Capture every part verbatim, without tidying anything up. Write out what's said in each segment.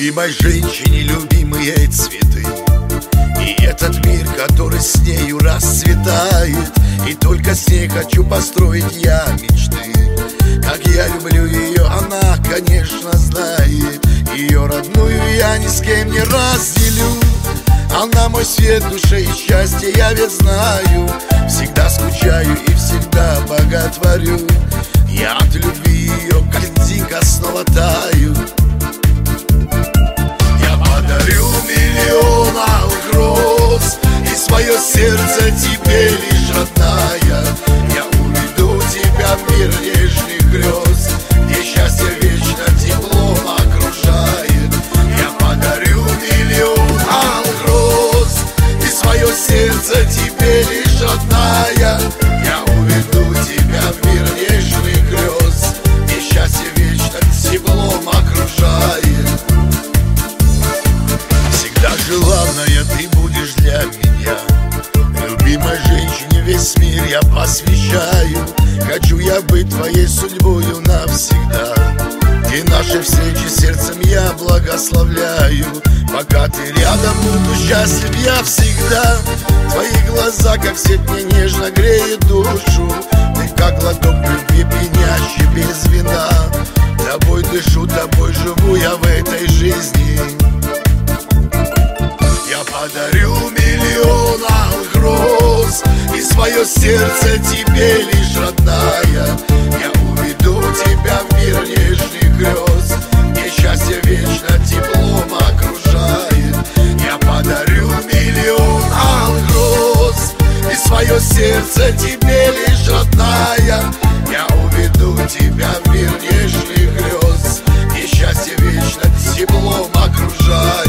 Любимой женщине любимые цветы, и этот мир, который с нею расцветает. И только с ней хочу построить я мечты. Как я люблю ее, она, конечно, знает. Ее родную я ни с кем не разделю. Она мой свет в душе и счастье, я ведь знаю. Всегда скучаю и всегда боготворю. Я от любви ее, как льдинка, снова таю. Я подарю миллион алых роз, и свое сердце тебе лишь родная. Я уведу тебя в мир нежных грез, где счастье вечно теплом окружает. Я подарю миллион алых роз, и свое сердце тебе лишь родная. Я уведу тебя в мир нежных грез, где счастье вечно теплом окружает. Всегда желанная ты будешь для меня. Любимой женщине весь мир я посвящаю. Хочу я быть твоей судьбою навсегда. И наши встречи сердцем я благословляю. Пока ты рядом, буду счастлив я всегда. Твои глаза, как сеть, мне нежно греют душу. Ты как глоток любви, пьянящий без вина. Тобой дышу, тобой живу я в этой жизни. Я подарю миллион алых роз, и свое сердце тебе лишь родная. Я уведу тебя в мир нежных грез, где счастье вечно теплом окружает. Я подарю миллион алых роз, и свое сердце тебе лишь родная. Я уведу тебя в мир нежных грез, где счастье вечно теплом окружает.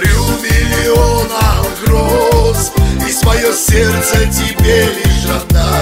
Свое сердце тебе лишь родная.